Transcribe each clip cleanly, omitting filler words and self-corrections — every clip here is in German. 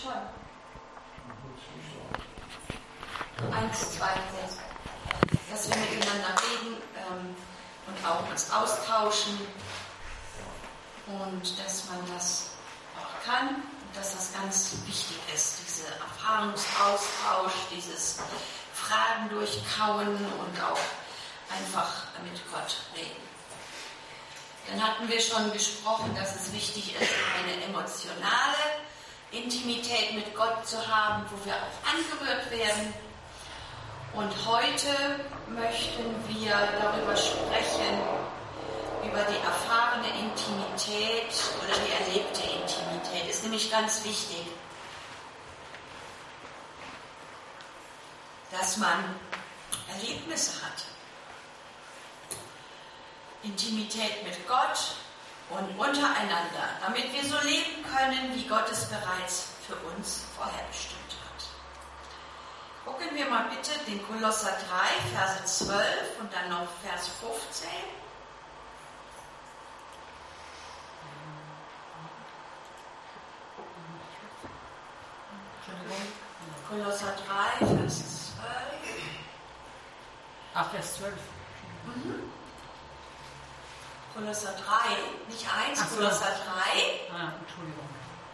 schon. 1, 2, 6. Dass wir miteinander reden und auch uns austauschen und dass man das auch kann und dass das ganz wichtig ist, dieser Erfahrungsaustausch, dieses Fragen durchkauen und auch einfach mit Gott reden. Dann hatten wir schon gesprochen, dass es wichtig ist, eine emotionale Intimität mit Gott zu haben, wo wir auch angerührt werden. Und heute möchten wir darüber sprechen, über die erfahrene Intimität oder die erlebte Intimität. Ist nämlich ganz wichtig, dass man Erlebnisse hat. Intimität mit Gott und untereinander, damit wir so leben können, wie Gott es bereits für uns vorher bestimmt hat. Gucken wir mal bitte den Kolosser 3, Verse 12 und dann noch Vers 15. Kolosser 3, Vers 12. Ach, Vers 12. Kolosser 3, nicht 1, so. Kolosser 3. Ah, Entschuldigung.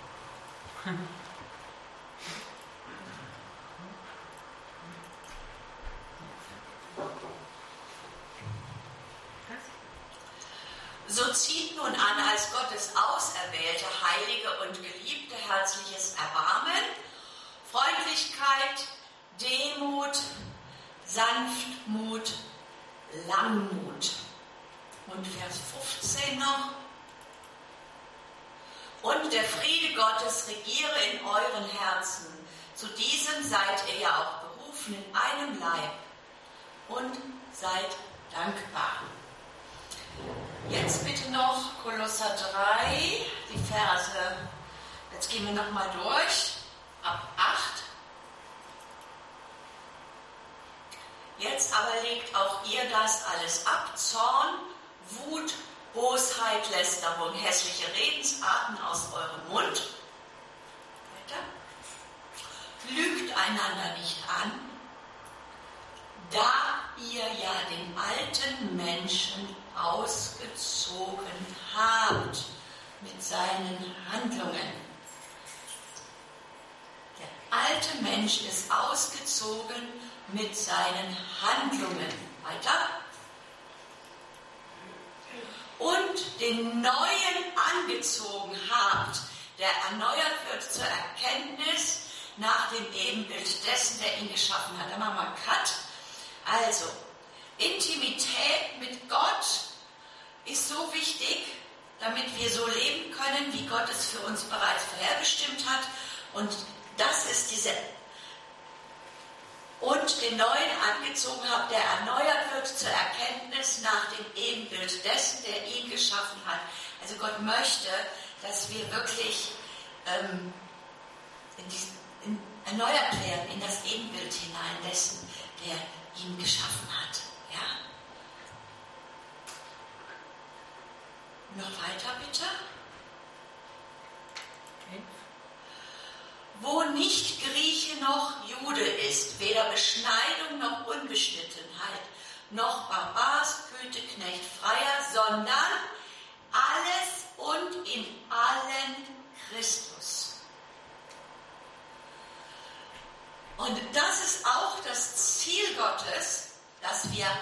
So zieht nun an als Gottes auserwählte, heilige und geliebte herzliches Erbarmen, Freundlichkeit, Demut, Sanftmut, Langmut. Und Vers 15 noch. Und der Friede Gottes regiere in euren Herzen. Zu diesem seid ihr ja auch berufen in einem Leib. Und seid dankbar. Jetzt bitte noch Kolosser 3, die Verse. Jetzt gehen wir nochmal durch. Ab 8. Jetzt aber legt auch ihr das alles ab. Zorn, Wut, Bosheit, Lästerung, hässliche Redensarten aus eurem Mund. Weiter. Lügt einander nicht an, da ihr ja den alten Menschen ausgezogen habt mit seinen Handlungen. Der alte Mensch ist ausgezogen mit seinen Handlungen. Weiter. Und den Neuen angezogen habt, der erneuert wird zur Erkenntnis nach dem Ebenbild dessen, der ihn geschaffen hat. Da machen wir einen Cut. Also, Intimität mit Gott ist so wichtig, damit wir so leben können, wie Gott es für uns bereits vorherbestimmt hat. Und das ist diese und den Neuen angezogen habt, der erneuert wird zur Erkenntnis nach dem Ebenbild dessen, der ihn geschaffen hat. Also Gott möchte, dass wir wirklich erneuert werden in das Ebenbild hinein dessen, der ihn geschaffen hat. Ja. Noch weiter bitte. Okay. Wo nicht Grieche noch Jude ist, weder Beschneidung noch Unbeschnittenheit, noch Barbar, Skythe, Knecht, Freier, sondern alles und in allen Christus. Und das ist auch das Ziel Gottes, dass wir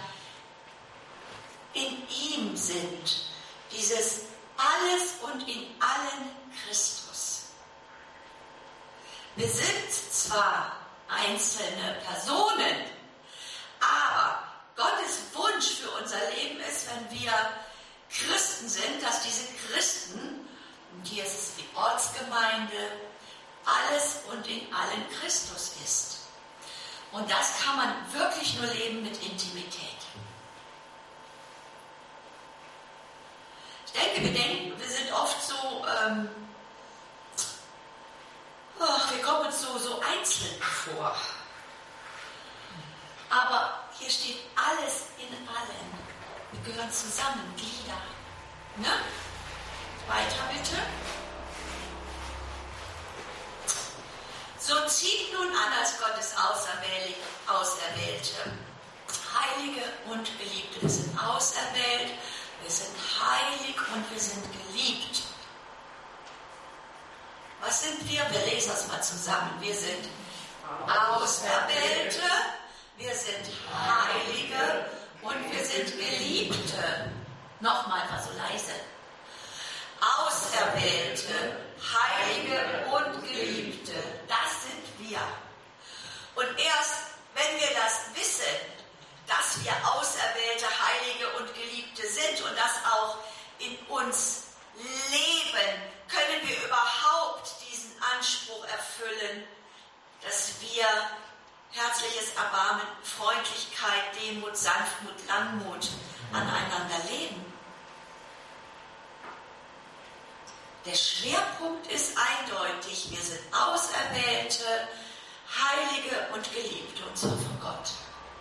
in ihm sind. Dieses alles und in allen Christus. Wir sind zwar einzelne Personen, aber Gottes Wunsch für unser Leben ist, wenn wir Christen sind, dass diese Christen, und hier ist es die Ortsgemeinde, alles und in allen Christus ist. Und das kann man wirklich nur leben mit Intimität. Ich denke, wir sind oft so, wir kommen uns so einzeln vor. Aber hier steht alles in allen. Wir gehören zusammen, Glieder. Ne? Weiter bitte. Auserwählte, Heilige und Geliebte. Wir sind auserwählt, wir sind heilig und wir sind geliebt. Was sind wir? Wir lesen das mal zusammen. Wir sind Auserwählte, wir sind Heilige und wir sind Geliebte. Nochmal, war so leise. Auserwählte, Heilige und Geliebte. Das sind wir. Und erst wenn wir das wissen, dass wir Auserwählte, Heilige und Geliebte sind und das auch in uns leben, können wir überhaupt diesen Anspruch erfüllen, dass wir herzliches Erbarmen, Freundlichkeit, Demut, Sanftmut, Langmut aneinander leben. Der Schwerpunkt ist eindeutig, wir sind Auserwählte, Heilige und Geliebte, und zwar von Gott.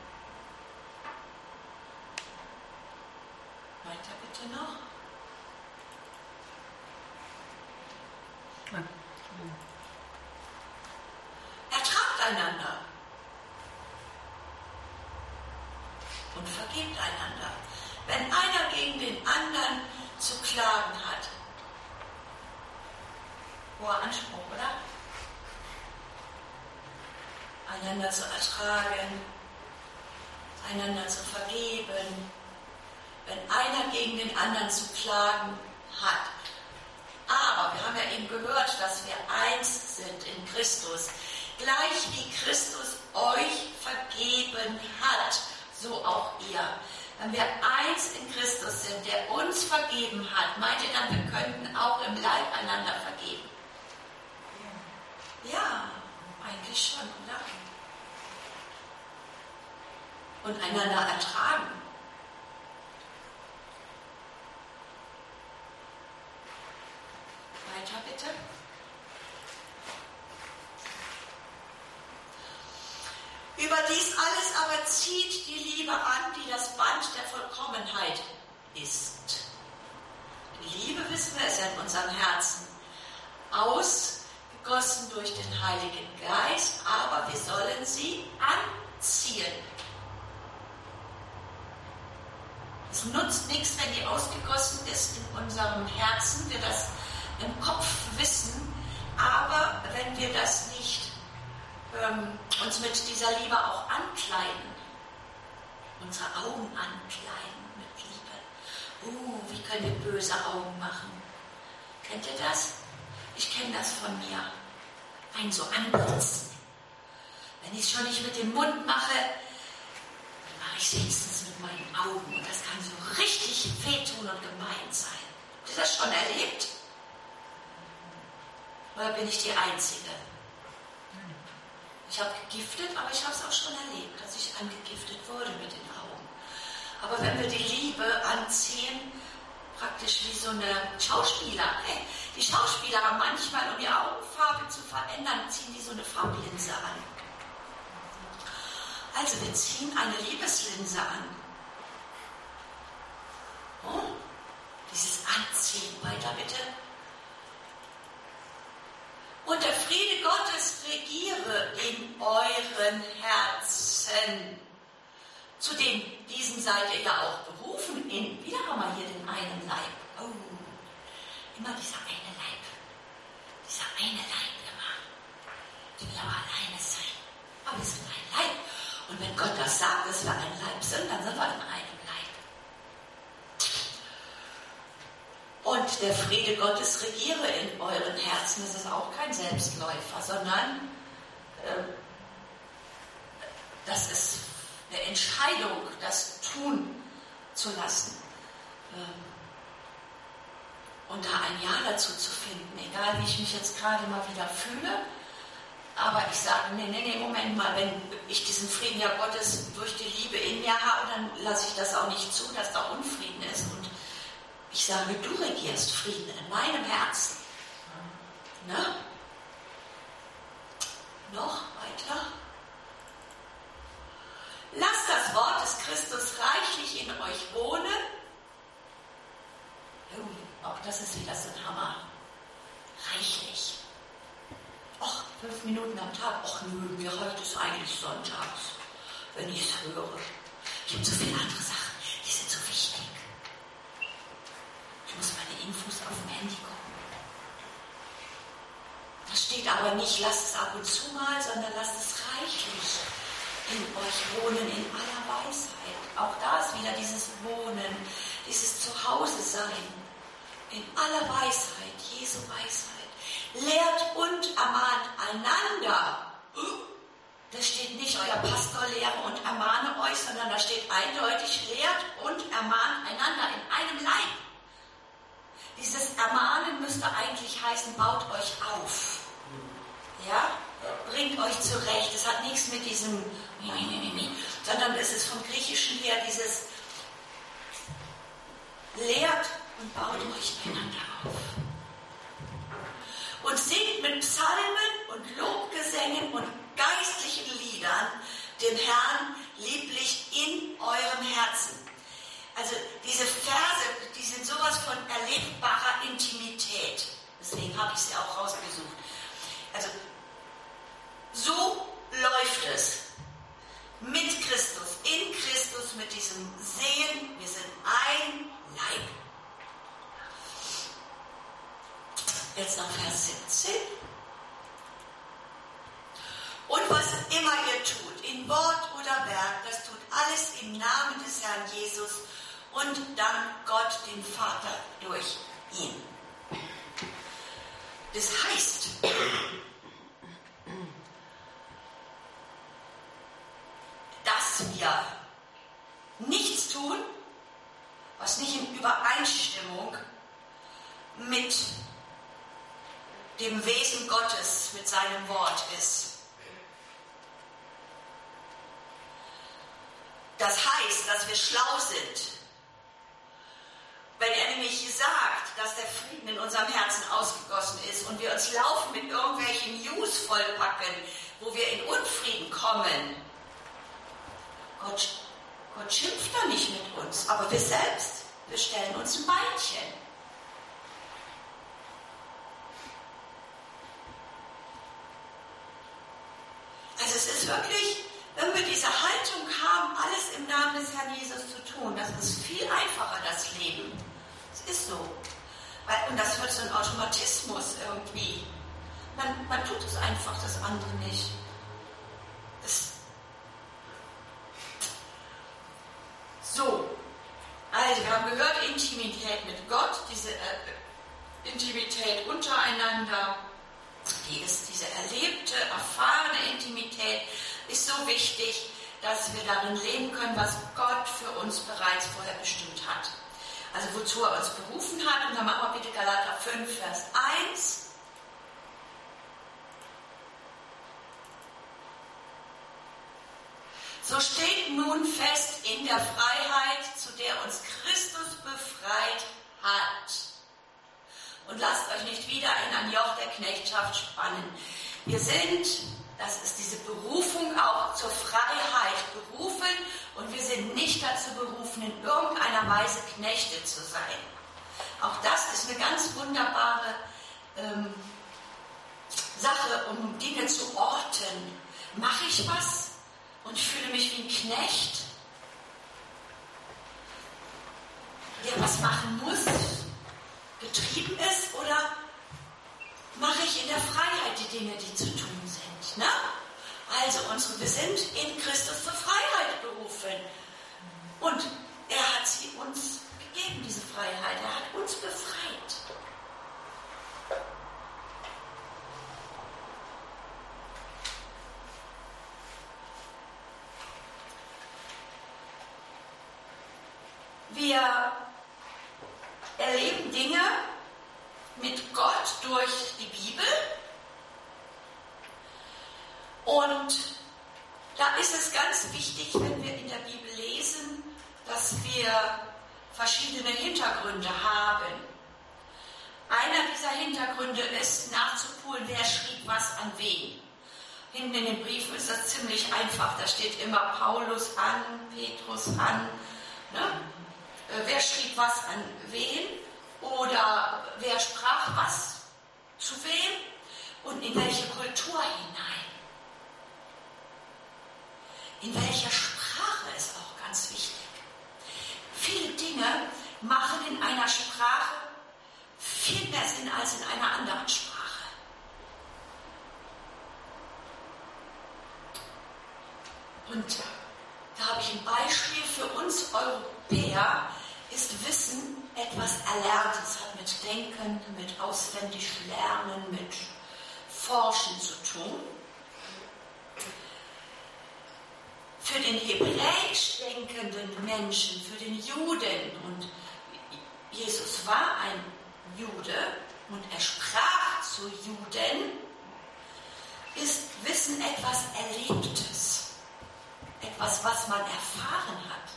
Weiter bitte noch. Ertragt einander und vergebt einander. Wenn einer gegen den anderen zu klagen hat, hoher Anspruch, oder? Einander zu ertragen, einander zu vergeben. Wenn einer gegen den anderen zu klagen hat. Aber wir haben ja eben gehört, dass wir eins sind in Christus. Gleich wie Christus euch vergeben hat, so auch ihr. Wenn wir eins in Christus sind, der uns vergeben hat, meint ihr dann, wir könnten auch im Leib einander vergeben? Ja, eigentlich schon, oder? Und einander ertragen. Weiter bitte. Überdies alles aber zieht die Liebe an, die das Band der Vollkommenheit ist. Die Liebe, wissen wir, ist ja in unserem Herzen ausgegossen durch den Heiligen Geist, aber wir sollen sie anziehen. Es nutzt nichts, wenn die ausgegossen ist in unserem Herzen, wir das im Kopf wissen, aber wenn wir das nicht uns mit dieser Liebe auch ankleiden, unsere Augen ankleiden mit Liebe. Wie können wir böse Augen machen? Kennt ihr das? Ich kenne das von mir. Einen so anblitzen. Wenn ich es schon nicht mit dem Mund mache, dann mache ich es wenigstens mit meinen Augen. Und das kann so richtig wehtun und gemein sein. Habt ihr das schon erlebt? Oder bin ich die Einzige? Ich habe gegiftet, aber ich habe es auch schon erlebt, dass ich angegiftet wurde mit den Augen. Aber wenn wir die Liebe anziehen, praktisch wie so eine Schauspieler. Die Schauspieler haben manchmal, um die Augenfarbe zu verändern, ziehen die so eine Farblinse an. Also wir ziehen eine Liebeslinse an. Oh, dieses Anziehen, weiter bitte. Und der Friede Gottes regiere in euren Herzen. Zu diesen seid ihr ja auch berufen. Wieder haben wir hier den einen Leib. Oh, immer dieser eine Leib. Dieser eine Leib immer. Ich will aber alleine sein. Aber wir sind ein Leib. Und wenn Gott das sagt, dass wir ein Leib sind, dann sind wir in einem Leib. Und der Friede Gottes regiere in euren Herzen. Das ist auch kein Selbstläufer, sondern das ist eine Entscheidung, das tun zu lassen. Und da ein Ja dazu zu finden, egal wie ich mich jetzt gerade mal wieder fühle. Aber ich sage, nee, Moment mal, wenn ich diesen Frieden ja Gottes durch die Liebe in mir habe, dann lasse ich das auch nicht zu, dass da Unfrieden ist. Und ich sage, du regierst Frieden in meinem Herzen. Na? Noch weiter. Lasst das Wort des Christus reichlich in euch wohnen. Auch das ist wieder so ein Hammer. Reichlich. Och, 5 Minuten am Tag. Ach nö, mir reicht es eigentlich sonntags, wenn ich es höre. Ich habe so viele andere Sachen, die sind so wichtig. Ich muss meine Infos auf dem Handy gucken. Da steht aber nicht, lasst es ab und zu mal, sondern lasst es reichlich in euch wohnen, in aller Weisheit. Auch da ist wieder dieses Wohnen, dieses Zuhause-Sein. In aller Weisheit, Jesu Weisheit. Lehrt und ermahnt einander. Da steht nicht, euer Pastor lehre und ermahne euch, sondern da steht eindeutig, lehrt und ermahnt einander in einem Leib. Dieses Ermahnen müsste eigentlich heißen, baut euch auf. Ja? Bringt euch zurecht. Es hat nichts mit diesem sondern es ist vom Griechischen her dieses lehrt und baut euch einander auf. Und singt mit Psalmen und Lobgesängen und geistlichen Liedern dem Herrn lieblich in eurem Herzen. Also diese Verse, die sind sowas von erlebbarer Intimität. Deswegen habe ich sie auch rausgesucht. Also so läuft es mit Christus, in Christus, mit diesem Sehen. Wir sind ein Leib. Jetzt noch Vers 17. Und was immer ihr tut, in Wort oder Werk, das tut alles im Namen des Herrn Jesus und dank Gott, dem Vater, durch ihn. Das heißt, dass wir nichts tun, was nicht in Übereinstimmung mit dem Wesen Gottes, mit seinem Wort ist. Das heißt, dass wir schlau sind. Wenn er nämlich sagt, dass der Frieden in unserem Herzen ausgegossen ist und wir uns laufend mit irgendwelchen News vollpacken, wo wir in Unfrieden kommen, Gott schimpft da nicht mit uns, aber wir selbst, wir stellen uns ein Beinchen. Also es ist wirklich, wenn wir diese Haltung haben, alles im Namen des Herrn Jesus zu tun, das ist viel einfacher, das Leben. Es ist so. Und das wird so ein Automatismus irgendwie. Man tut es einfach, das andere nicht. So, also wir haben gehört, Intimität mit Gott, diese Intimität untereinander, diese erlebte, erfahrene Intimität ist so wichtig, dass wir darin leben können, was Gott für uns bereits vorher bestimmt hat. Also wozu er uns berufen hat. Und dann machen wir bitte Galater 5, Vers 1. So steht nun fest in der Freiheit, zu der uns Christus befreit hat. Und lasst euch nicht wieder in ein Joch der Knechtschaft spannen. Wir sind, das ist diese Berufung auch zur Freiheit berufen und wir sind nicht dazu berufen, in irgendeiner Weise Knechte zu sein. Auch das ist eine ganz wunderbare Sache, um Dinge zu orten. Mache ich was und ich fühle mich wie ein Knecht, der was machen muss, getrieben ist, oder mache ich in der Freiheit die Dinge, die zu tun sind? Ne? Also wir sind in Christus zur Freiheit berufen. Und er hat sie uns gegeben, diese Freiheit. Er hat uns befreit. Wir erleben Dinge mit Gott durch die Bibel. Und da ist es ganz wichtig, wenn wir in der Bibel lesen, dass wir verschiedene Hintergründe haben. Einer dieser Hintergründe ist nachzuholen, wer schrieb was an wen. Hinten in den Briefen ist das ziemlich einfach. Da steht immer Paulus an, Petrus an. Ne? Wer schrieb was an wen? Oder wer sprach was zu wem? Und in welche Kultur viel mehr Sinn als in einer anderen Sprache. Und da habe ich ein Beispiel für uns Europäer, ist Wissen etwas Erlerntes, hat mit Denken, mit auswendig Lernen, mit Forschen zu tun. Für den hebräisch denkenden Menschen, für den Juden, und Jesus war ein Jude und er sprach zu Juden, ist Wissen etwas Erlebtes. Etwas, was man erfahren hat.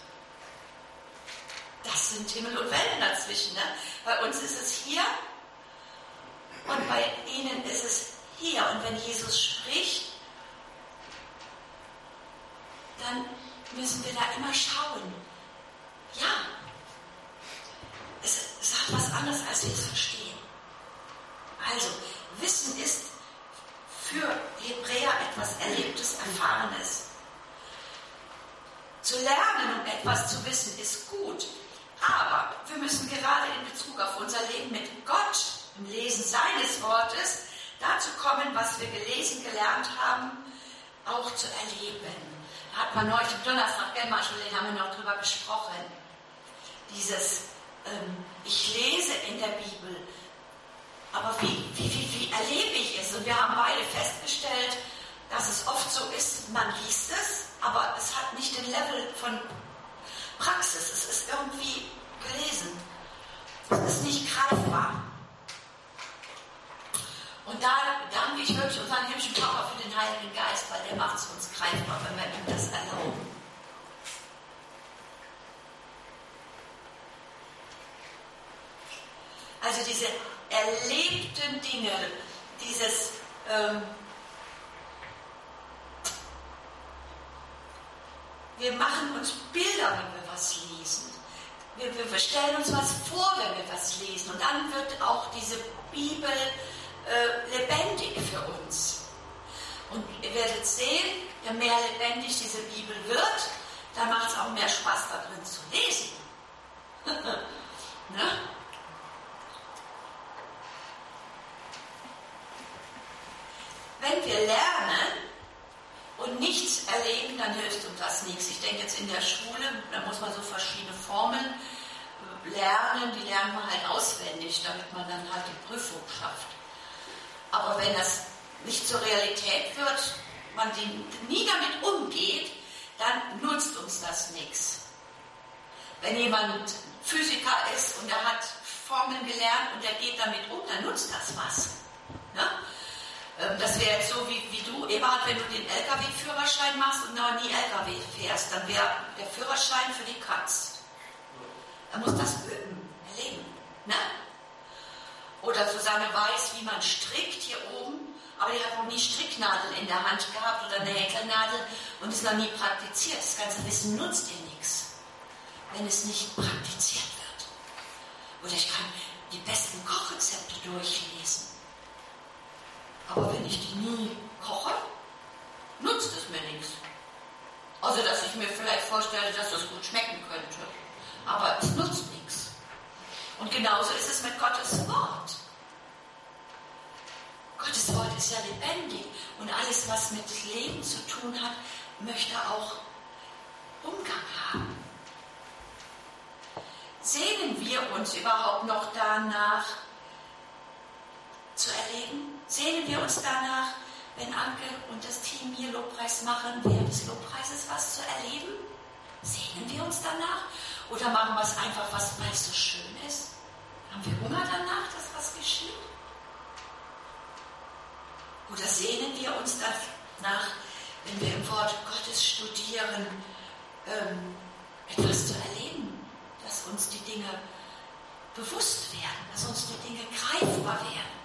Das sind Himmel und Wellen dazwischen. Ne? Bei uns ist es hier und bei ihnen ist es hier. Und wenn Jesus spricht, dann müssen wir da immer schauen. Ja, es hat was anderes, als wir es verstehen. Also, Wissen ist für Hebräer etwas Erlebtes, Erfahrenes. Zu lernen und etwas zu wissen ist gut, aber wir müssen gerade in Bezug auf unser Leben mit Gott, im Lesen seines Wortes, dazu kommen, was wir gelesen, gelernt haben, auch zu erleben. Da hat man heute am Donnerstag, Marschulin, haben wir noch drüber gesprochen. Dieses, ich lese in der Bibel, aber wie erlebe ich es? Und wir haben beide festgestellt, dass es oft so ist, man liest es, aber es hat nicht den Level von Praxis. Es ist irgendwie gelesen. Es ist nicht greifbar. Und da danke ich wirklich unseren himmlischen Papa für den Heiligen Geist, weil der macht es uns greifbar, wenn wir ihm das erlauben. Also diese erlebten Dinge, dieses wir machen uns Bilder, wenn wir was lesen. Wir stellen uns was vor, wenn wir was lesen. Und dann wird auch diese Bibel lebendig für uns. Und ihr werdet sehen, je mehr lebendig diese Bibel wird, dann macht es auch mehr Spaß, da drin zu lesen. Ne? Wenn wir lernen und nichts erleben, dann hilft uns das nichts. Ich denke jetzt in der Schule, da muss man so verschiedene Formeln lernen, die lernt man halt auswendig, damit man dann halt die Prüfung schafft. Aber wenn das nicht zur Realität wird, man nie damit umgeht, dann nutzt uns das nichts. Wenn jemand Physiker ist und er hat Formeln gelernt und er geht damit um, dann nutzt das was. Ne? Das wäre jetzt so wie du, Eberhard, wenn du den LKW-Führerschein machst und noch nie LKW fährst, dann wäre der Führerschein für die Katz. Er muss das üben, erleben. Ne? Oder Susanne weiß, wie man strickt hier oben, aber die hat noch nie Stricknadeln in der Hand gehabt oder eine Häkelnadel und ist noch nie praktiziert. Das ganze Wissen nutzt dir nichts, wenn es nicht praktiziert wird. Oder ich kann die besten Kochrezepte durchlesen. Aber wenn ich die nie koche, nutzt es mir nichts. Also, dass ich mir vielleicht vorstelle, dass das gut schmecken könnte. Aber es nutzt nichts. Und genauso ist es mit Gottes Wort. Gottes Wort ist ja lebendig. Und alles, was mit Leben zu tun hat, möchte auch Umgang haben. Sehnen wir uns überhaupt noch danach, zu erleben? Sehnen wir uns danach, wenn Anke und das Team hier Lobpreis machen, während des Lobpreises was zu erleben? Sehnen wir uns danach? Oder machen wir es einfach, weil es so schön ist? Haben wir Hunger danach, dass was geschieht? Oder sehnen wir uns danach, wenn wir im Wort Gottes studieren, etwas zu erleben? Dass uns die Dinge bewusst werden, dass uns die Dinge greifbar werden?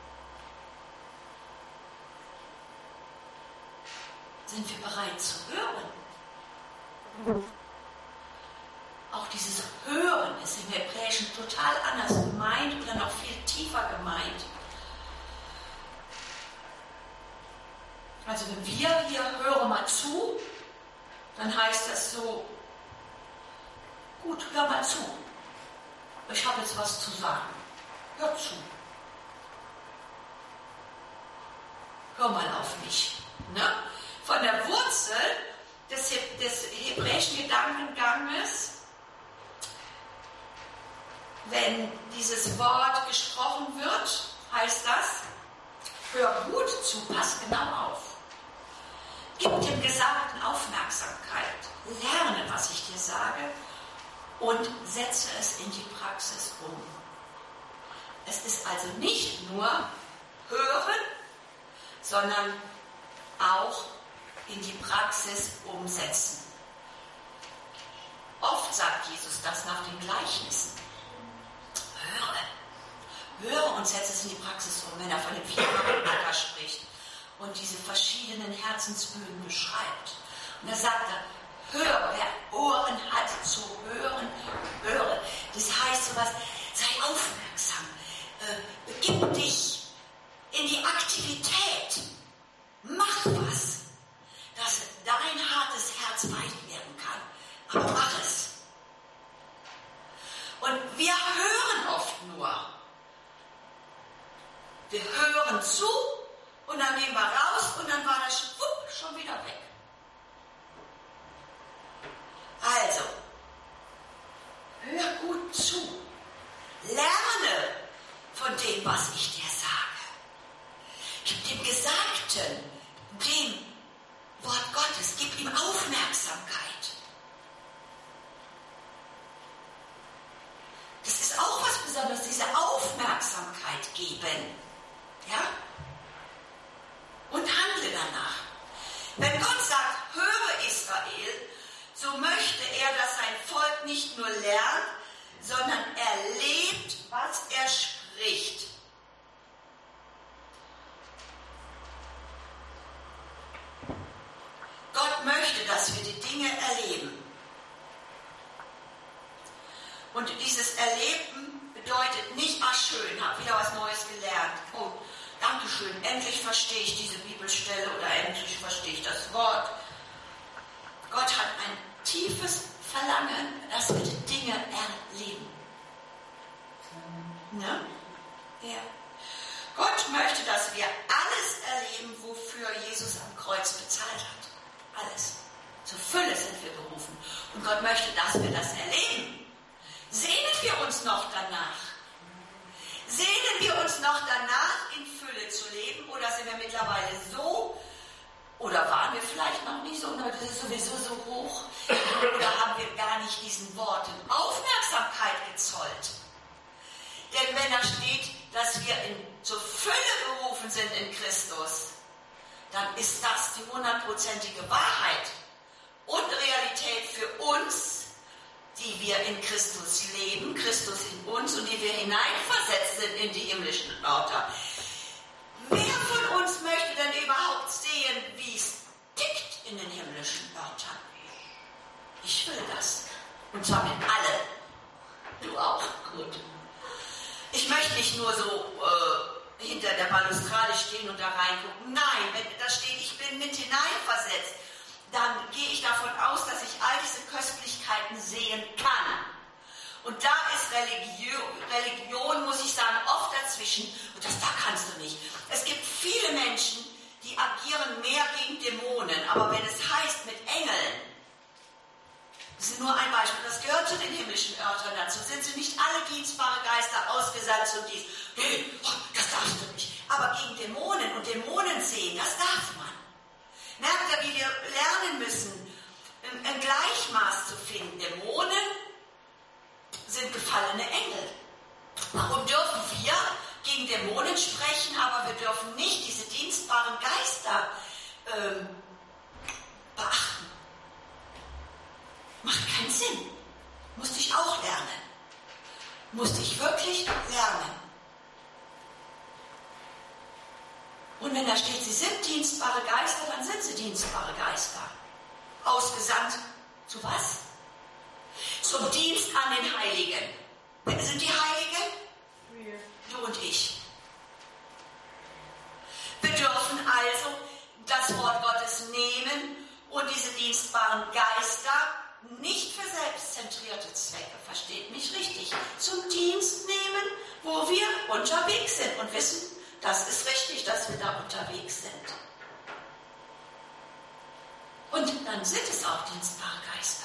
Sind wir bereit zu hören? Auch dieses Hören ist im Hebräischen total anders gemeint oder noch viel tiefer gemeint. Also wenn wir hier hören mal zu, dann heißt das so, gut, hör mal zu. Ich habe jetzt was zu sagen. Hör zu. Hör mal auf mich. Ne? Von der Wurzel des hebräischen Gedankenganges, wenn dieses Wort gesprochen wird, heißt das, hör gut zu, pass genau auf. Gib dem Gesagten Aufmerksamkeit, lerne, was ich dir sage und setze es in die Praxis um. Es ist also nicht nur hören, sondern auch in die Praxis umsetzen. Oft sagt Jesus das nach den Gleichnissen. Höre und setze es in die Praxis um, wenn er von dem vierfachen Acker spricht und diese verschiedenen Herzensböden beschreibt. Und da sagt er, höre, wer Ohren hat zu hören, höre. Das heißt sowas, sei aufmerksam, begib dich in die Aktivität, mach was, dass dein hartes Herz weit werden kann, aber mach es. Und wir hören oft nur. Wir hören zu und dann nehmen wir raus und dann war das schwupp schon wieder weg. Also, hör gut zu. Lerne von dem, was ich dir sage. Gib dem Gesagten, dem Wort Gottes, gib ihm Aufmerksamkeit. Das ist auch was Besonderes, diese Aufmerksamkeit geben. Ja? Und handle danach. Wenn Gott sagt, höre Israel, so möchte er, dass sein Volk nicht nur lernt, sondern erlebt, was er spricht. Gott möchte, dass wir die Dinge erleben. Und dieses Erleben bedeutet nicht, ach schön, habe wieder was Neues gelernt. Oh, danke schön, endlich verstehe ich diese Bibelstelle oder endlich verstehe ich das Wort. Gott hat ein tiefes Verlangen, dass wir die Dinge erleben. Ne? Ja. Gott möchte, dass wir alles erleben, wofür Jesus am Kreuz bezahlt hat. Alles. Zur Fülle sind wir berufen. Und Gott möchte, dass wir das erleben. Sehnen wir uns noch danach? Sehnen wir uns noch danach, in Fülle zu leben? Oder sind wir mittlerweile so, oder waren wir vielleicht noch nicht so, und das ist sowieso so hoch? Oder haben wir gar nicht diesen Worten Aufmerksamkeit gezollt? Denn wenn da steht, dass wir zur Fülle berufen sind in Christus, dann ist das die 100%ige Wahrheit und Realität für uns, die wir in Christus leben, Christus in uns und die wir hineinversetzt sind in die himmlischen Orte. Wer von uns möchte denn überhaupt sehen, wie es tickt in den himmlischen Örtern? Ich will das. Und zwar mit allen. Du auch? Gut. Ich möchte nicht nur so hinter der Balustrade stehen und da reingucken. Nein, wenn da steht, ich bin mit hineinversetzt, dann gehe ich davon aus, dass ich all diese Köstlichkeiten sehen kann. Und da ist Religion, muss ich sagen, oft dazwischen. Und da kannst du nicht. Es gibt viele Menschen, die agieren mehr gegen Dämonen. Aber wenn es heißt, mit Engeln, das ist nur ein Beispiel, das gehört zu den himmlischen Örtern dazu, sind sie nicht alle dienstbare Geister ausgesandt und dies. Nee, das darfst du nicht. Aber gegen Dämonen und Dämonen sehen, das darf man. Merkt ihr, wie wir lernen müssen, ein Gleichmaß zu finden. Dämonen sind gefallene Engel. Warum dürfen wir gegen Dämonen sprechen, aber wir dürfen nicht diese dienstbaren Geister beachten? Macht keinen Sinn. Musste ich auch lernen. Musste ich wirklich lernen. Und wenn da steht, sie sind dienstbare Geister, dann sind sie dienstbare Geister. Ausgesandt zu was? Zum Dienst an den Heiligen. Wer sind die Heiligen? Wir. Du und ich. Wir dürfen also das Wort Gottes nehmen und diese dienstbaren Geister nicht für selbstzentrierte Zwecke, versteht mich richtig, zum Dienst nehmen, wo wir unterwegs sind und wissen, das ist richtig, dass wir da unterwegs sind. Und dann sind es auch dienstbare Geister.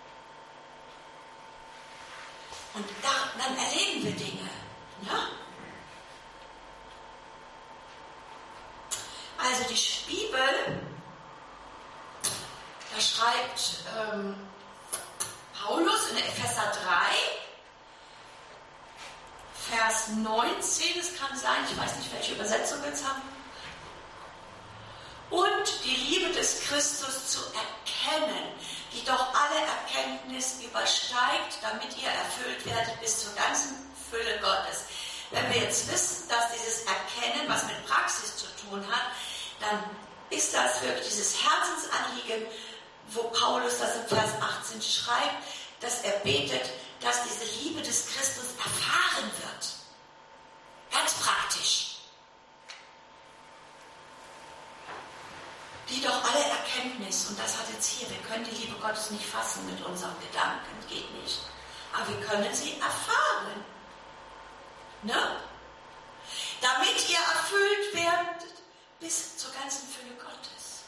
Und dann erleben wir Dinge. Ja? Also die Bibel, da schreibt Paulus in Epheser 3, Vers 19, es kann sein, ich weiß nicht, welche Übersetzung wir jetzt haben. Und die Liebe des Christus zu erkennen, die doch alle Erkenntnis übersteigt, damit ihr erfüllt werdet bis zur ganzen Fülle Gottes. Wenn wir jetzt wissen, dass dieses Erkennen was mit Praxis zu tun hat, dann ist das wirklich dieses Herzensanliegen, wo Paulus das im Vers 18 schreibt, dass er betet, dass diese Liebe des Christus erfahren wird. Ganz praktisch. Die doch alle Erkenntnis, und das hat jetzt hier, wir können die Liebe Gottes nicht fassen mit unseren Gedanken, geht nicht. Aber wir können sie erfahren. Ne? Damit ihr erfüllt werdet bis zur ganzen Fülle Gottes.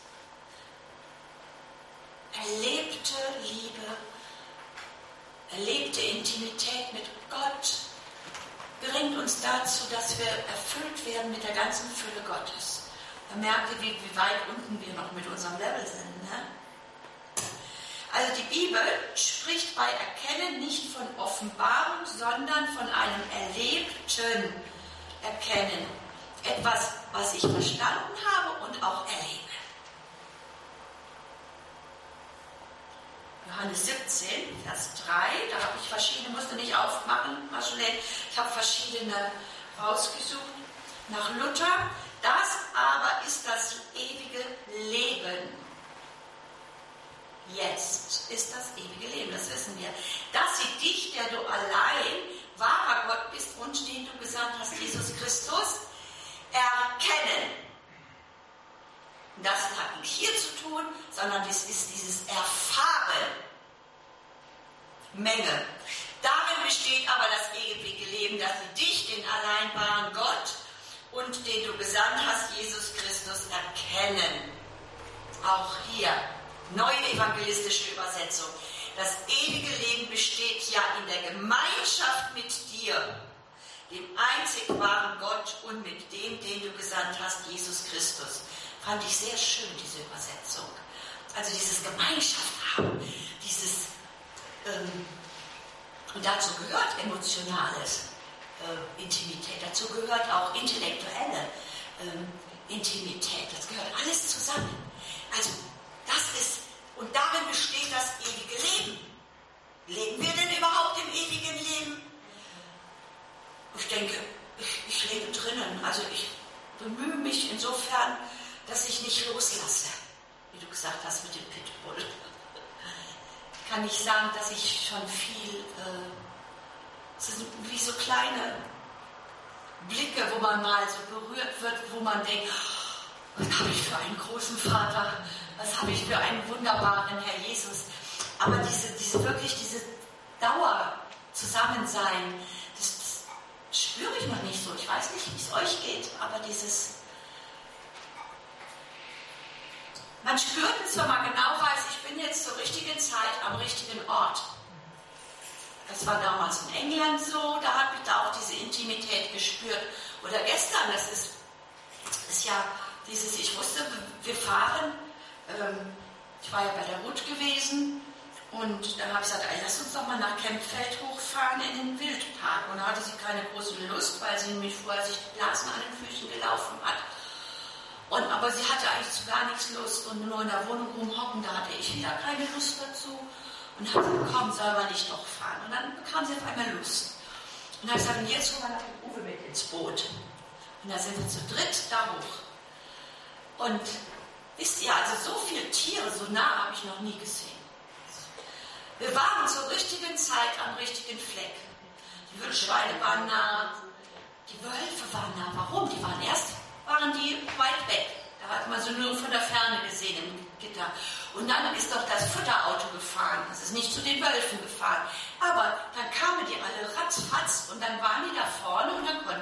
Erlebte Liebe, erlebte Intimität mit Gott bringt uns dazu, dass wir erfüllt werden mit der ganzen Fülle Gottes. Da merkt ihr, wie weit unten wir noch mit unserem Level sind. Ne? Also die Bibel spricht bei Erkennen nicht von Offenbarung, sondern von einem erlebten Erkennen. Etwas, was ich verstanden habe und auch erlebe. Johannes 17, Vers 3, da habe ich verschiedene, musste nicht aufmachen, war schon nett. Ich habe verschiedene rausgesucht. Nach Luther, das aber ist das ewige Leben. Jetzt ist das ewige Leben, das wissen wir. Dass sie dich, der du allein wahrer Gott bist und den du gesandt hast, Jesus Christus, erkennen. Das hat nicht hier zu tun, sondern das ist dieses Erfahren. Menge. Darin besteht aber das ewige Leben, dass sie dich, den allein wahren Gott und den du gesandt hast, Jesus Christus, erkennen. Auch hier, neue evangelistische Übersetzung. Das ewige Leben besteht ja in der Gemeinschaft mit dir, dem einzig wahren Gott und mit dem, den du gesandt hast, Jesus Christus. Fand ich sehr schön, diese Übersetzung. Also dieses Gemeinschaft haben, dieses, und dazu gehört emotionales Intimität, dazu gehört auch intellektuelle Intimität, das gehört alles zusammen. Also das ist, und darin besteht das ewige Leben. Leben wir denn überhaupt im ewigen Leben? Ich denke, ich lebe drinnen, also ich bemühe mich insofern, dass ich nicht loslasse, wie du gesagt hast mit dem Pitbull. Kann ich sagen, dass ich schon viel, es sind wie so kleine Blicke, wo man mal so berührt wird, wo man denkt, was habe ich für einen großen Vater, was habe ich für einen wunderbaren Herr Jesus. Aber diese Dauer Zusammensein, das spüre ich noch nicht so. Ich weiß nicht, wie es euch geht, aber man spürt es, wenn man genau weiß, ich bin jetzt zur richtigen Zeit am richtigen Ort. Das war damals in England so, da habe ich da auch diese Intimität gespürt. Oder gestern, das ist ja dieses, ich wusste, wir fahren, ich war ja bei der Ruth gewesen und dann habe ich gesagt, lass uns doch mal nach Kempfeld hochfahren in den Wildpark. Und da hatte sie keine große Lust, weil sie nämlich vorher sich die Blasen an den Füßen gelaufen hat. Aber sie hatte eigentlich zu gar nichts Lust und nur in der Wohnung rumhocken, da hatte ich wieder keine Lust dazu. Und dann hat sie gesagt, komm, soll man nicht doch fahren. Und dann bekam sie auf einmal Lust. Und dann habe ich gesagt, jetzt holen wir noch den Uwe mit ins Boot. Und da sind wir zu dritt da hoch. Und wisst ihr, also so viele Tiere, so nah habe ich noch nie gesehen. Wir waren zur richtigen Zeit am richtigen Fleck. Die Wildschweine waren nah, die Wölfe waren nah. Warum? Waren die weit weg. Da hat man sie nur von der Ferne gesehen im Gitter. Und dann ist doch das Futterauto gefahren. Das ist nicht zu den Wölfen gefahren. Aber dann kamen die alle ratzfatz und dann waren die da vorne und dann konnten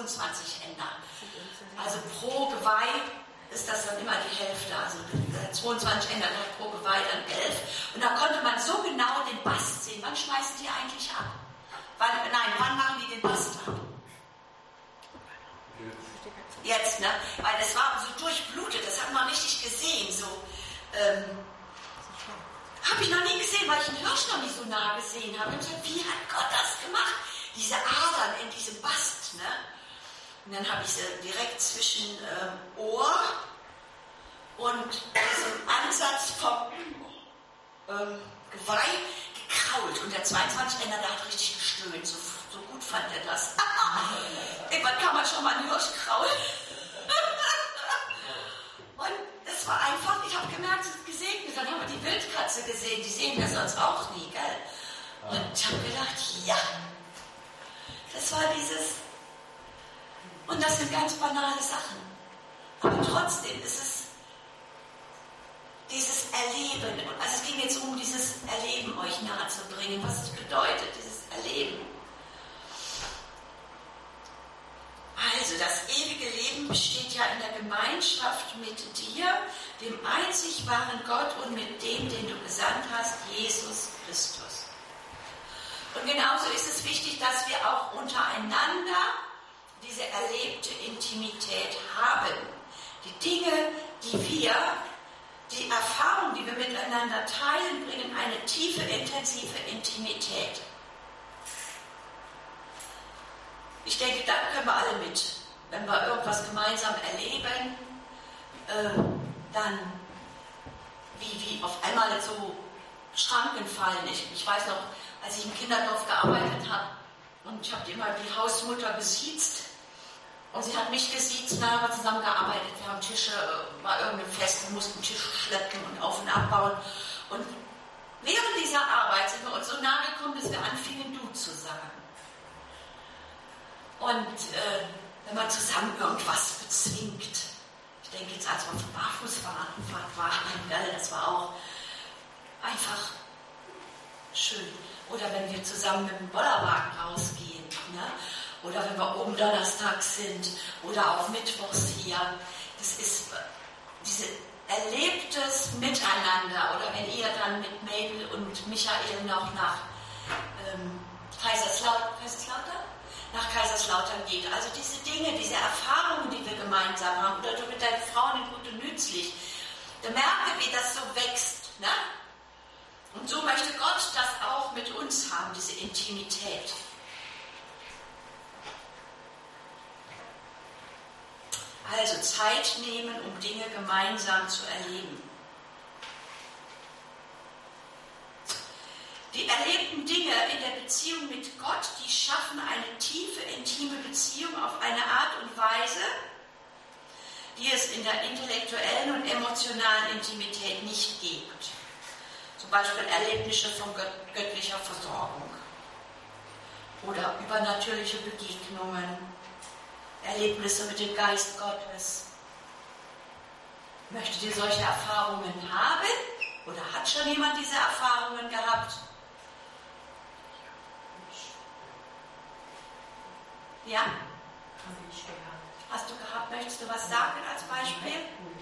22 ändern. Also pro Geweih ist das dann immer die Hälfte, also 22 ändern hat pro Geweih dann 11. Und da konnte man so genau den Bast sehen. Wann schmeißen die eigentlich ab? Wann machen die den Bast ab? Jetzt, ne? Weil das war so durchblutet, das hat man richtig gesehen. So, habe ich noch nie gesehen, weil ich einen Hirsch noch nicht so nah gesehen habe. Und ich gesagt, wie hat Gott das gemacht? Diese Adern in diesem Bast, ne? Und dann habe ich sie direkt zwischen Ohr und diesem Ansatz vom Geweih gekrault. Und der 22-Ender, der hat richtig gestöhnt. So gut fand er das. Irgendwann kann man schon mal einen Hirsch kraulen. Und es war einfach, ich habe gemerkt, es ist gesegnet. Dann haben wir die Wildkatze gesehen. Die sehen wir sonst auch nie, gell? Und ich habe gedacht, ja, das war dieses... Und das sind ganz banale Sachen. Aber trotzdem ist es dieses Erleben. Also es ging jetzt um dieses Erleben, euch nahe zu bringen. Was es bedeutet, dieses Erleben. Also das ewige Leben besteht ja in der Gemeinschaft mit dir, dem einzig wahren Gott und mit dem, den du gesandt hast, Jesus Christus. Und genauso ist es wichtig, dass wir auch untereinander diese erlebte Intimität haben. Die Dinge, die Erfahrungen, die wir miteinander teilen, bringen eine tiefe, intensive Intimität. Ich denke, da können wir alle mit. Wenn wir irgendwas gemeinsam erleben, dann wie auf einmal so Schranken fallen. Ich weiß noch, als ich im Kinderdorf gearbeitet habe und ich habe immer die Hausmutter gesiezt und sie hat mich gesiezt, da haben wir zusammen gearbeitet. Wir haben Tische, war irgendein Fest, wir mussten Tische schleppen und auf- und abbauen. Und während dieser Arbeit sind wir uns so nahe gekommen, dass wir anfingen, du zu sagen. Und wenn man zusammen irgendwas bezwingt, ich denke jetzt, als wir auf Barfußfahrt waren, das war auch einfach schön. Oder wenn wir zusammen mit dem Bollerwagen rausgehen, ne? Oder wenn wir oben donnerstags sind oder auch mittwochs hier. Das ist diese erlebtes Miteinander. Oder wenn ihr dann mit Mabel und Michael noch nach Kaiserslautern geht. Also diese Dinge, diese Erfahrungen, die wir gemeinsam haben, oder du mit deinen Frauen in Gut und Nützlich, da merke, wie das so wächst. Ne? Und so möchte Gott das auch mit uns haben, diese Intimität. Also Zeit nehmen, um Dinge gemeinsam zu erleben. Die erlebten Dinge in der Beziehung mit Gott, die schaffen eine tiefe, intime Beziehung auf eine Art und Weise, die es in der intellektuellen und emotionalen Intimität nicht gibt. Zum Beispiel Erlebnisse von göttlicher Versorgung oder übernatürliche Begegnungen, Erlebnisse mit dem Geist Gottes. Möchtet ihr solche Erfahrungen haben? Oder hat schon jemand diese Erfahrungen gehabt? Ja? Habe ich gehabt. Hast du gehabt? Möchtest du was sagen als Beispiel?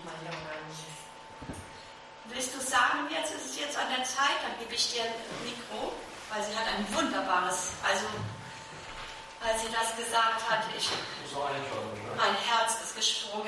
Willst du sagen, jetzt ist es jetzt an der Zeit, dann gebe ich dir ein Mikro, weil sie hat ein wunderbares, also als sie das gesagt hat, mein Herz ist gesprungen.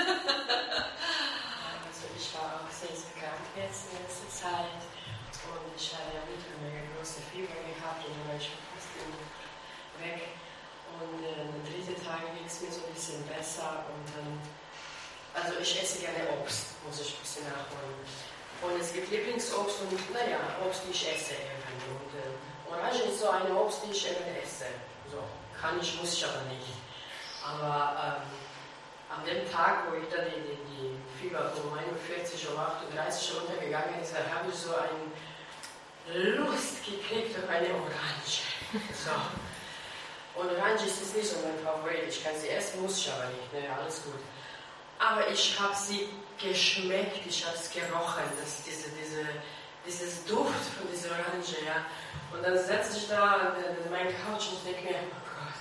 Also ich war auch sehr krank jetzt in letzter Zeit und ich habe ja eine große Fieber gehabt und dann war ich fast weg. Und am dritten Tag ging es mir so ein bisschen besser und dann, also ich esse gerne Obst, muss ich ein bisschen nachholen. Und es gibt Lieblingsobst und naja, Obst, die ich esse irgendwie. Und Orange ist so eine Obst, die ich eben esse. So, kann ich, muss ich aber nicht. Aber an dem Tag, wo ich dann die Fieber um 41 oder 38 runtergegangen ist, da habe ich so eine Lust gekriegt auf eine Orange. So. Und Orange ist nicht so mein Favorit. Ich kann sie essen, muss ich aber nicht. Ne? Alles gut. Aber ich habe sie geschmeckt, ich habe es gerochen, dieses Duft von dieser Orange. Ja. Und dann setze ich da in meinen Couch und denke mir, oh Gott,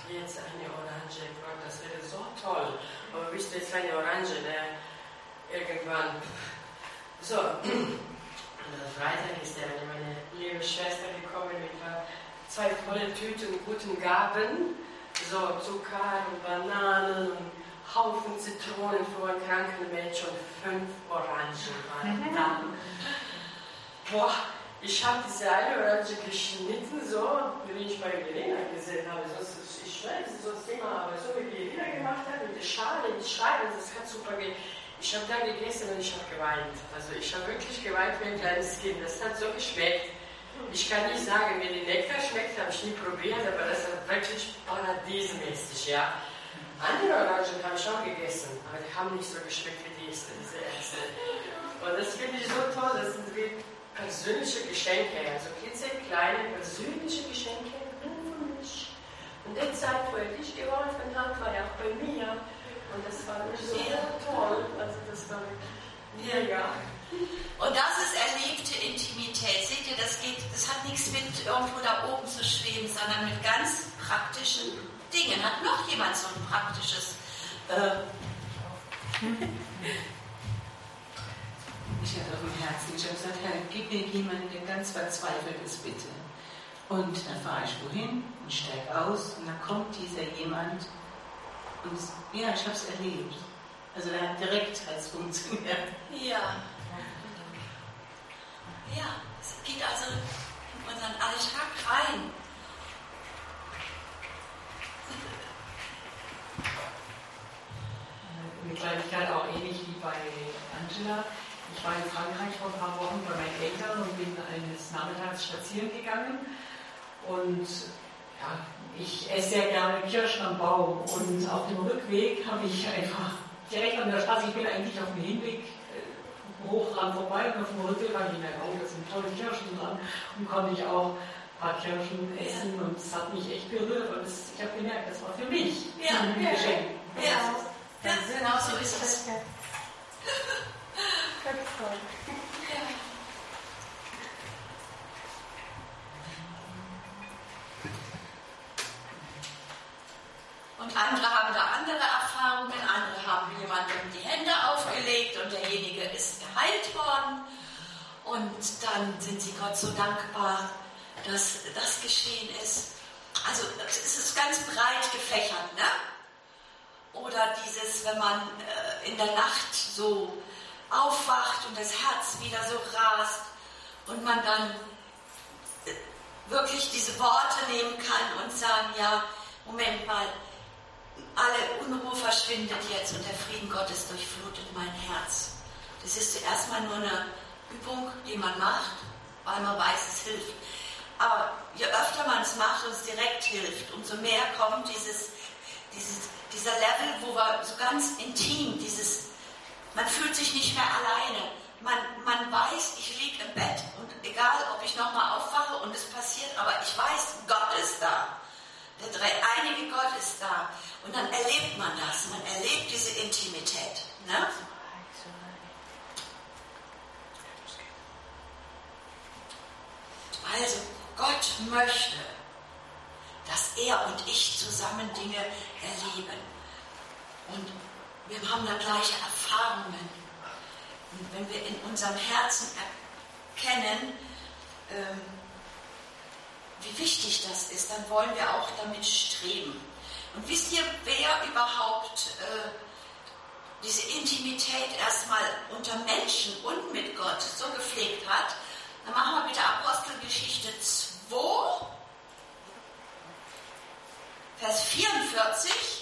jetzt eine Orange gebracht, das wäre so toll. Aber wisst ihr, jetzt eine Orange, ne? Irgendwann. So, am Freitag ist meine liebe Schwester gekommen mit 2 volle Tüten guten Gaben. So, Zucker und Bananen und Haufen Zitronen für ein kranken Mädchen und 5 Orangen waren da. Boah, ich habe diese eine Orange geschnitten, so, wie ich bei Verena gesehen habe. Ich schneide so das Thema, aber so wie Verena gemacht hat, mit der Schale, die Scheibe, das hat super Ich habe da gegessen und ich habe geweint. Also ich habe wirklich geweint wie ein kleines Kind. Das hat so geschmeckt. Ich kann nicht sagen, wie die Nektar schmeckt, habe ich nie probiert, aber das ist wirklich paradiesmäßig, ja. Andere Orangen habe ich auch gegessen, aber die haben nicht so geschmeckt wie diese erste. Und das finde ich so toll, das sind wie persönliche Geschenke, also klitzekleine persönliche Geschenke für mich. Und die Zeit, wo er dich geholfen hat, war ja auch bei mir. Und das war nicht so toll, also das war wirklich mega. Und das ist erlebte Intimität. Seht ihr, das hat nichts mit irgendwo da oben zu schweben, sondern mit ganz praktischen Dingen. Hat noch jemand so ein praktisches? Ich hatte auf dem Herzen, ich habe gesagt, Herr, gib mir jemanden, der ganz verzweifelt ist, bitte. Und dann fahre ich wohin und steige aus und dann kommt dieser jemand und ja, ich habe es erlebt. Also da direkt hat es funktioniert. Ja. Ja, es geht also in unseren Alltag rein. Eine Kleinigkeit auch ähnlich wie bei Angela. Ich war in Frankreich vor ein paar Wochen bei meinen Eltern und bin eines Nachmittags spazieren gegangen. Und ja, ich esse sehr gerne Kirschen am Baum. Und auf dem Rückweg habe ich einfach direkt an der Straße, ich bin eigentlich auf dem Hinweg hoch dran vorbei und auf dem Rückweg habe ich gemerkt, oh, da sind tolle Kirschen dran. Und konnte ich auch ein paar Kirschen essen und es hat mich echt berührt. Und ich habe gemerkt, das war für mich ein Geschenk. Ja, genau so ist es. Ganz toll. Und andere haben da andere Erfahrungen, andere haben jemandem die Hände aufgelegt und derjenige ist geheilt worden. Und dann sind sie Gott so dankbar, dass das geschehen ist. Also es ist ganz breit gefächert, ne? Oder dieses, wenn man in der Nacht so aufwacht und das Herz wieder so rast und man dann wirklich diese Worte nehmen kann und sagen, ja, Moment mal, alle Unruhe verschwindet jetzt und der Frieden Gottes durchflutet mein Herz. Das ist zuerst mal nur eine Übung, die man macht, weil man weiß, es hilft. Aber je öfter man es macht und es direkt hilft, umso mehr kommt dieser Level, wo wir so ganz intim, man fühlt sich nicht mehr alleine. Man weiß, ich liege im Bett und egal, ob ich nochmal aufwache und es passiert, aber ich weiß, Gott ist da. Der dreieinige Gott ist da. Und dann erlebt man das. Man erlebt diese Intimität. Ne? Also, Gott möchte, dass er und ich zusammen Dinge erleben. Und wir haben da gleiche Erfahrungen. Und wenn wir in unserem Herzen erkennen, wie wichtig das ist, dann wollen wir auch damit streben. Und wisst ihr, wer überhaupt diese Intimität erstmal unter Menschen und mit Gott so gepflegt hat? Dann machen wir bitte Apostelgeschichte 2, Vers 44.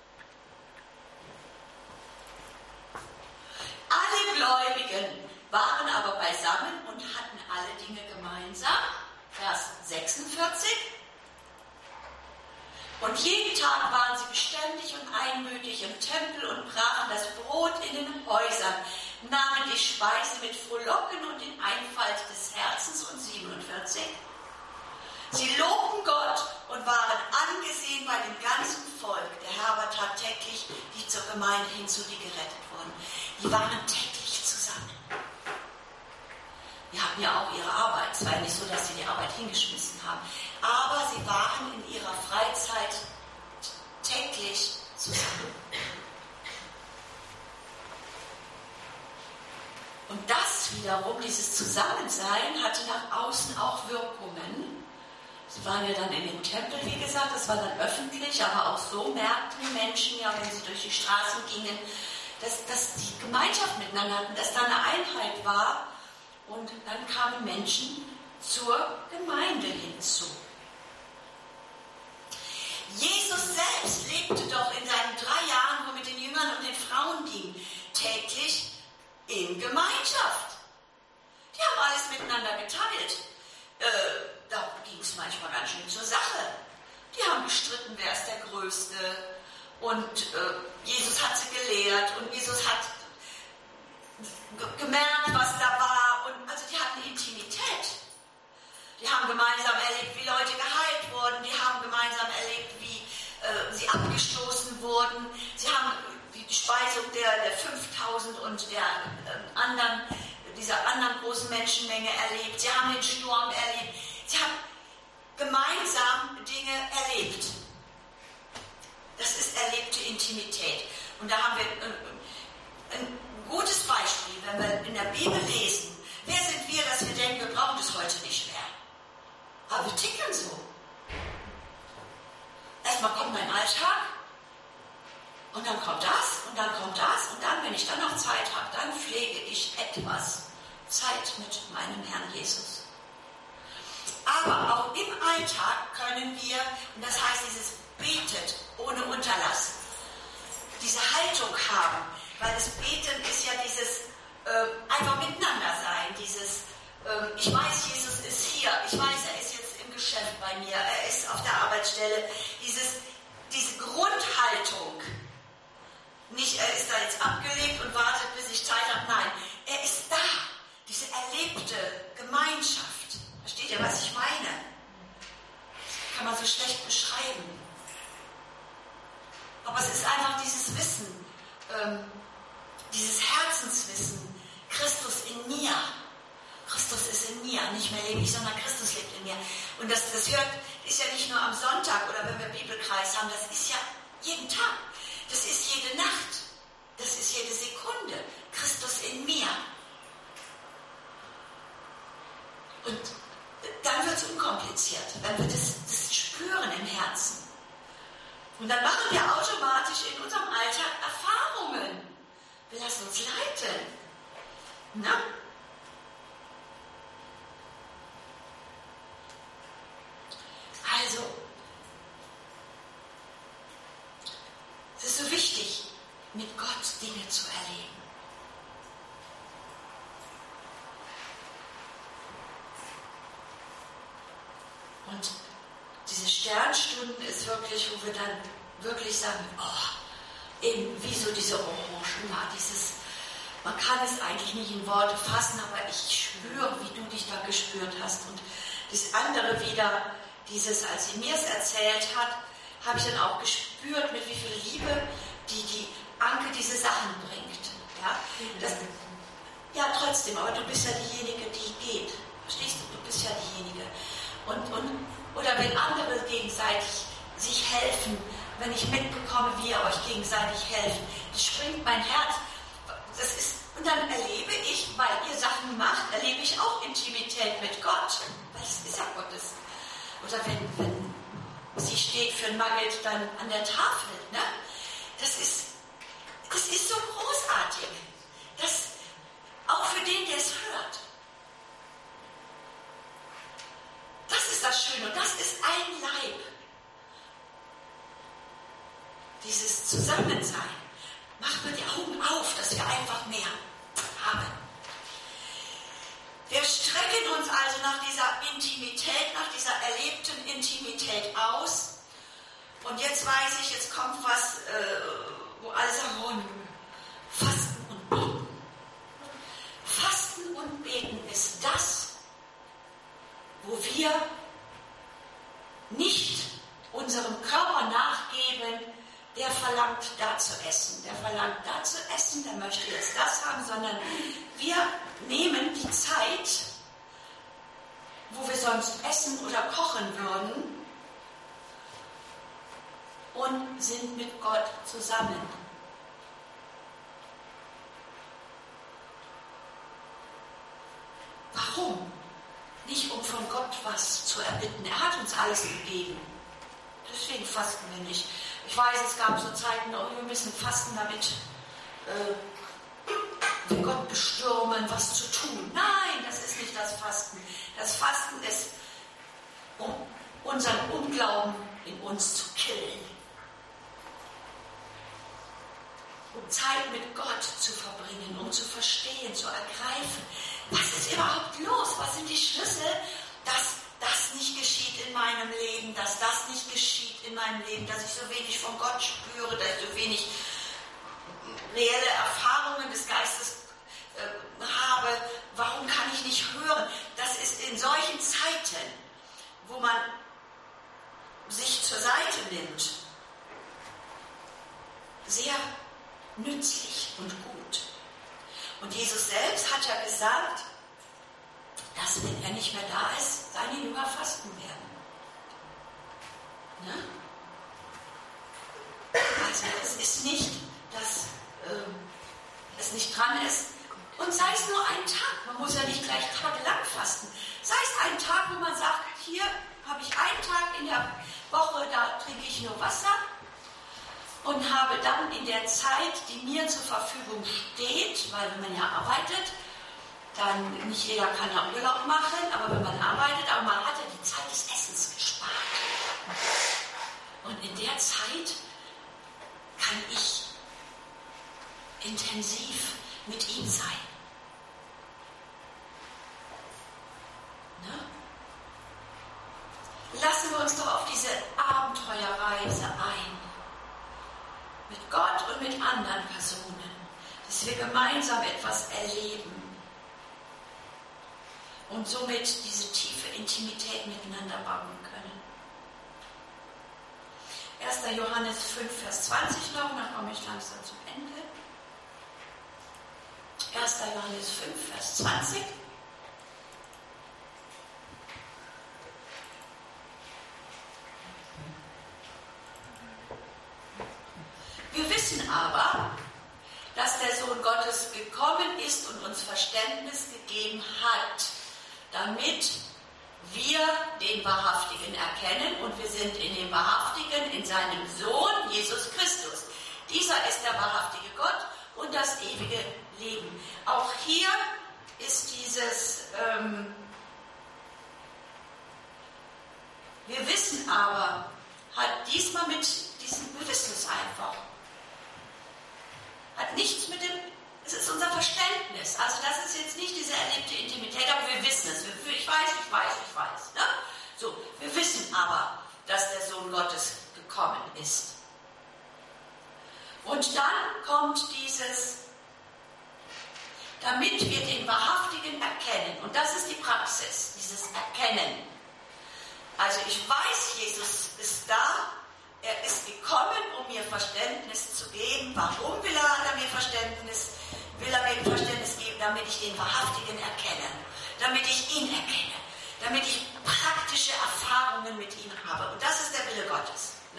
Alle Gläubigen waren aber beisammen und hatten alle Dinge gemeinsam. Vers 46. Und jeden Tag waren sie beständig und einmütig im Tempel und brachen das Brot in den Häusern, nahmen die Speise mit Frohlocken und in Einfalt des Herzens. Und 47. Sie lobten Gott und waren angesehen bei dem ganzen Volk. Der Herr war tagtäglich die zur Gemeinde hinzu, die gerettet wurden. Die waren täglich zusammen. Die hatten ja auch ihre Arbeit. Es war ja nicht so, dass sie die Arbeit hingeschmissen haben. Aber sie waren in ihrer Freizeit täglich zusammen. Und das wiederum, dieses Zusammensein, hatte nach außen auch Wirkungen. Sie waren ja dann in dem Tempel, wie gesagt, das war dann öffentlich, aber auch so merkten die Menschen ja, wenn sie durch die Straßen gingen, dass die Gemeinschaft miteinander hatten, dass da eine Einheit war. Und dann kamen Menschen zur Gemeinde hinzu. Jesus selbst lebte doch in seinen 3 Jahren, wo er mit den Jüngern und den Frauen ging, täglich in Gemeinschaft. Die haben alles miteinander geteilt. Da ging es manchmal ganz schön zur Sache. Die haben gestritten, wer ist der Größte. Und Jesus hat sie gelehrt und Jesus hat gemerkt, was da war. Und also die hatten Intimität. Die haben gemeinsam erlebt, wie Leute geheilt wurden. Die haben gemeinsam erlebt, wie sie abgestoßen wurden. Sie haben die Speisung der 5000 und dieser anderen großen Menschenmenge erlebt. Sie haben den Sturm erlebt. Sie haben gemeinsam Dinge erlebt. Das ist erlebte Intimität. Und da haben wir ein gutes Beispiel, wenn wir in der Bibel lesen. Wer sind wir, dass wir denken, wir brauchen das heute nicht mehr? Aber wir ticken so. Erstmal kommt mein Alltag und dann kommt das und dann kommt das und dann, wenn ich dann noch Zeit habe, dann pflege ich etwas Zeit mit meinem Herrn Jesus. Aber auch im Alltag können wir, und das heißt dieses betet ohne Unterlass, diese Haltung haben, weil das Beten ist ja dieses einfach miteinander sein, dieses ich weiß, Jesus ist hier, ich weiß, er ist jetzt im Geschäft bei mir, er ist auf der Arbeitsstelle, diese Grundhaltung, nicht er ist da jetzt abgelegt und wartet, bis ich Zeit habe, nein, er ist da, diese erlebte Gemeinschaft. Versteht ihr, was ich meine? Das kann man so schlecht beschreiben. Aber es ist einfach dieses Wissen, dieses Herzenswissen, Christus in mir. Christus ist in mir, nicht mehr lebe ich, sondern Christus lebt in mir. Und das ist ja nicht nur am Sonntag oder wenn wir Bibelkreis haben, das ist ja jeden Tag. Das ist jede Nacht. Das ist jede Sekunde. Christus in mir. Und dann wird es unkompliziert, wenn wir das spüren im Herzen. Und dann machen wir automatisch in unserem Alltag Erfahrungen. Wir lassen uns leiten. Na? Also, es ist so wichtig, mit Gott Dinge zu erleben. Und diese Sternstunden ist wirklich, wo wir dann wirklich sagen, eben wie so diese Orangen, man kann es eigentlich nicht in Worte fassen, aber ich spüre, wie du dich da gespürt hast. Und das andere wieder, als sie mir es erzählt hat, habe ich dann auch gespürt, mit wie viel Liebe die Anke diese Sachen bringt. Ja, trotzdem, aber du bist ja diejenige, die geht. Verstehst du? Du bist ja diejenige. Oder wenn andere gegenseitig sich helfen, wenn ich mitbekomme, wie ihr euch gegenseitig helft, das springt mein Herz. Und dann erlebe ich, weil ihr Sachen macht, erlebe ich auch Intimität mit Gott. Weil es ist ja Gottes. Oder wenn sie steht für ein Mangel dann an der Tafel. Ne? Das ist so großartig. Auch für den, der es hört. Das ist das Schöne und das ist ein Leib. Dieses Zusammensein. Macht mir die Augen auf, dass wir einfach mehr haben. Wir strecken uns also nach dieser Intimität, nach dieser erlebten Intimität aus. Und jetzt weiß ich, jetzt kommt was, wo alle sagen, Fasten und Beten. Fasten und Beten ist das, wo wir nicht unserem Körper nachgeben, der verlangt da zu essen, der möchte jetzt das haben, sondern wir nehmen die Zeit, wo wir sonst essen oder kochen würden, und sind mit Gott zusammen. Warum? Nicht um von Gott was zu erbitten. Er hat uns alles gegeben. Deswegen fasten wir nicht. Ich weiß, es gab so Zeiten, wir müssen fasten, damit wir Gott bestürmen, was zu tun. Nein, das ist nicht das Fasten. Das Fasten ist, um unseren Unglauben in uns zu killen. Um Zeit mit Gott zu verbringen, um zu verstehen, zu ergreifen. Was ist überhaupt los? Was sind die Schlüssel, dass das nicht geschieht in meinem Leben, dass das nicht geschieht in meinem Leben, dass ich so wenig von Gott spüre, dass ich so wenig reelle Erfahrungen des Geistes habe? Warum kann ich nicht hören? Das ist in solchen Zeiten, wo man sich zur Seite nimmt, sehr nützlich und gut. Und Jesus selbst hat ja gesagt, dass wenn er nicht mehr da ist, seine Jünger fasten werden. Ne? Also es ist nicht, dass es nicht dran ist. Und sei es nur ein Tag, man muss ja nicht gleich tagelang fasten. Sei es ein Tag, wo man sagt, hier habe ich einen Tag in der Woche, da trinke ich nur Wasser und habe dann in der Zeit, die mir zur Verfügung steht, weil wenn man ja arbeitet, dann nicht jeder kann ja Urlaub machen, aber wenn man arbeitet, aber man hat ja die Zeit des Essens gespart. Und in der Zeit kann ich intensiv mit ihm sein. Ne? Lassen wir uns doch auf diese Abenteuerreise ein. Mit Gott und mit anderen Personen. Dass wir gemeinsam etwas erleben. Und somit diese tiefe Intimität miteinander bauen können. 1. Johannes 5, Vers 20 noch, dann komme ich langsam zum Ende. 1. Johannes 5, Vers 20. Wir wissen aber, dass der Sohn Gottes gekommen ist und uns Verständnis gegeben hat, damit wir den Wahrhaftigen erkennen und wir sind in dem Wahrhaftigen, in seinem Sohn Jesus Christus. Dieser ist der wahrhaftige Gott und das ewige Leben. Auch hier ist dieses, wir wissen aber, hat diesmal mit diesem, wir wissen es einfach, hat nichts mit dem, es ist unser Verständnis. Also das ist jetzt nicht diese erlebte Intimität, aber wir wissen es. Ich weiß. Ne? So, wir wissen aber, dass der Sohn Gottes gekommen ist. Und dann kommt dieses, damit wir den Wahrhaftigen erkennen. Und das ist die Praxis, dieses Erkennen. Also ich weiß, Jesus ist da. Er ist gekommen, um mir Verständnis zu geben. Warum will er mir Verständnis geben? Damit ich den Wahrhaftigen erkenne. Damit ich ihn erkenne. Damit ich praktische Erfahrungen mit ihm habe. Und das ist der Wille Gottes. Ne?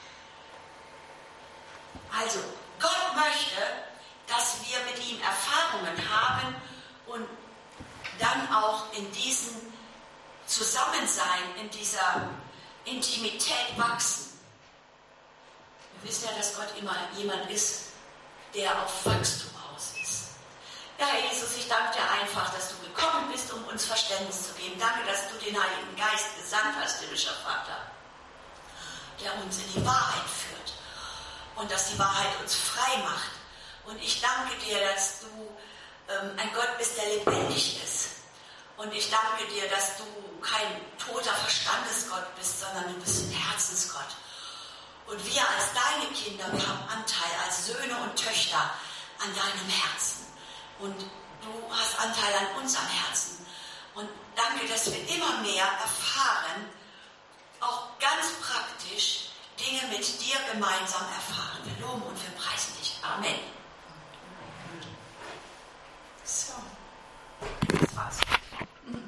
Also, Gott möchte, dass wir mit ihm Erfahrungen haben und dann auch in diesem Zusammensein, in dieser Intimität wachsen. Wir wissen ja, dass Gott immer jemand ist, der auf Wachstum aus ist. Ja, Herr Jesus, ich danke dir einfach, dass du gekommen bist, um uns Verständnis zu geben. Danke, dass du den Heiligen Geist gesandt hast, himmlischer Vater, der uns in die Wahrheit führt und dass die Wahrheit uns frei macht. Und ich danke dir, dass du ein Gott bist, der lebendig ist. Und ich danke dir, dass du kein toter Verstandesgott bist, sondern du bist ein Herzensgott. Und wir als deine Kinder, wir haben Anteil als Söhne und Töchter an deinem Herzen. Und du hast Anteil an unserem Herzen. Und danke, dass wir immer mehr erfahren, auch ganz praktisch Dinge mit dir gemeinsam erfahren. Wir loben und wir preisen dich. Amen.